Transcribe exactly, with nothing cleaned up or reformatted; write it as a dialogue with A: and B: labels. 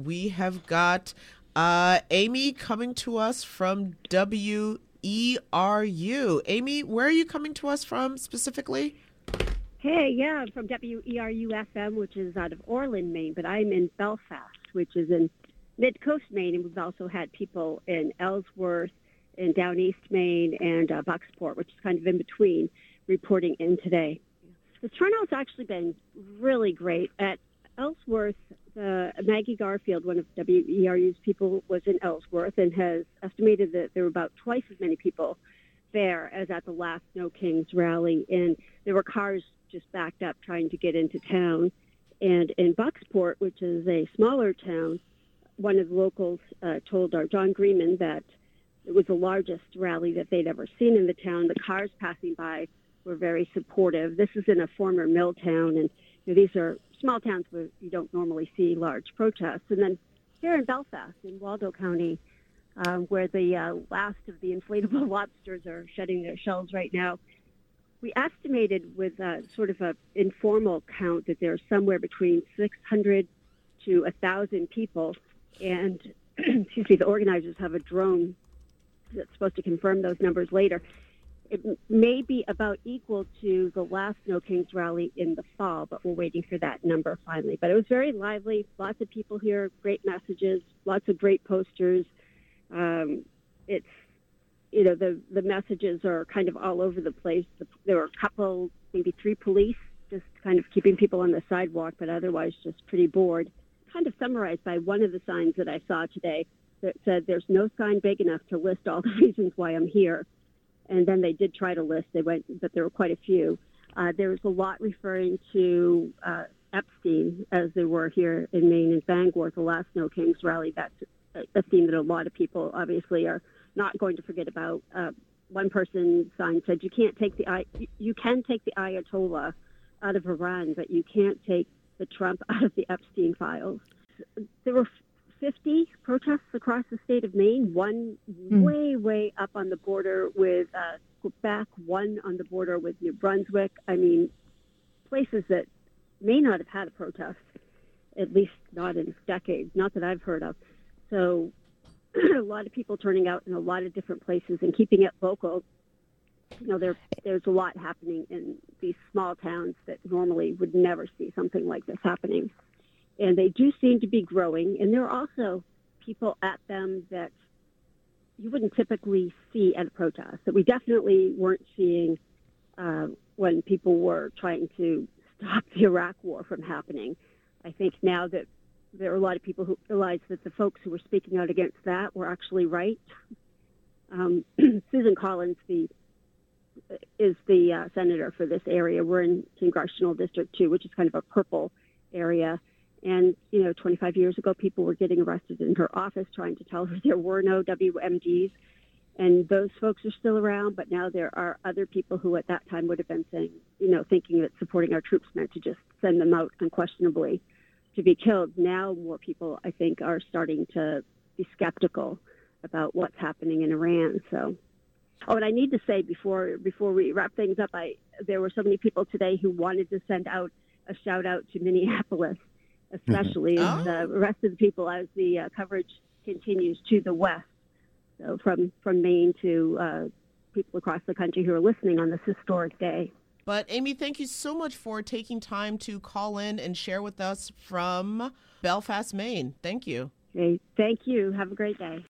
A: we have got uh, Amy coming to us from W E R U. Amy, where are you coming to us from specifically?
B: Hey, yeah, I'm from W E R U F M, which is out of Orland, Maine, but I'm in Belfast, which is in mid-coast Maine, and we've also had people in Ellsworth, in Down East Maine, and uh, Bucksport, which is kind of in between, reporting in today. The turnout's actually been really great. At Ellsworth, uh, Maggie Garfield, one of W E R U's people, was in Ellsworth and has estimated that there were about twice as many people there as at the last No Kings rally, and there were cars just backed up trying to get into town. And in Bucksport, which is a smaller town, one of the locals uh, told our John Greenman that it was the largest rally that they'd ever seen in the town. The cars passing by were very supportive. This is in a former mill town, and you know, these are small towns where you don't normally see large protests. And then here in Belfast, in Waldo County, um, where the uh, last of the inflatable lobsters are shedding their shells right now, we estimated with uh, sort of an informal count that there's somewhere between six hundred to one thousand people. And, excuse me, the organizers have a drone that's supposed to confirm those numbers later. It may be about equal to the last No Kings rally in the fall, but we're waiting for that number finally. But it was very lively, lots of people here, great messages, lots of great posters. Um, it's, you know, the, the messages are kind of all over the place. The, there were a couple, maybe three police, just kind of keeping people on the sidewalk, but otherwise just pretty bored. Kind of summarized by one of the signs that I saw today that said, "There's no sign big enough to list all the reasons why I'm here." And then they did try to list. They went, but there were quite a few. Uh, there was a lot referring to uh, Epstein, as there were here in Maine and Bangor, the last No Kings rally. That's a theme that a lot of people obviously are not going to forget about. Uh, one person sign said, "You can't take the you can take the Ayatollah out of Iran, but you can't take the Trump out of the Epstein files." There were fifty protests across the state of Maine, one mm. way, way up on the border with uh, Quebec, one on the border with New Brunswick. I mean, places that may not have had a protest, at least not in decades, not that I've heard of. So a lot of people turning out in a lot of different places and keeping it local. You know, there there's a lot happening in these small towns that normally would never see something like this happening. And they do seem to be growing. And there are also people at them that you wouldn't typically see at a protest, that we definitely weren't seeing uh, when people were trying to stop the Iraq war from happening. I think now that there are a lot of people who realize that the folks who were speaking out against that were actually right. Um, Susan Collins, the is the uh, senator for this area. We're in Congressional District two, which is kind of a purple area. And, you know, twenty-five years ago, people were getting arrested in her office trying to tell her there were no W M Ds. And those folks are still around, but now there are other people who at that time would have been saying, you know, thinking that supporting our troops meant to just send them out unquestionably to be killed. Now more people, I think, are starting to be skeptical about what's happening in Iran. So, oh, and I need to say before before we wrap things up, I there were so many people today who wanted to send out a shout out to Minneapolis, especially mm-hmm. as oh. the rest of the people as the uh, coverage continues to the west. So from from Maine to uh, people across the country who are listening on this historic day.
A: But Amy, thank you so much for taking time to call in and share with us from Belfast, Maine. Thank you.
B: Okay, thank you. Have a great day.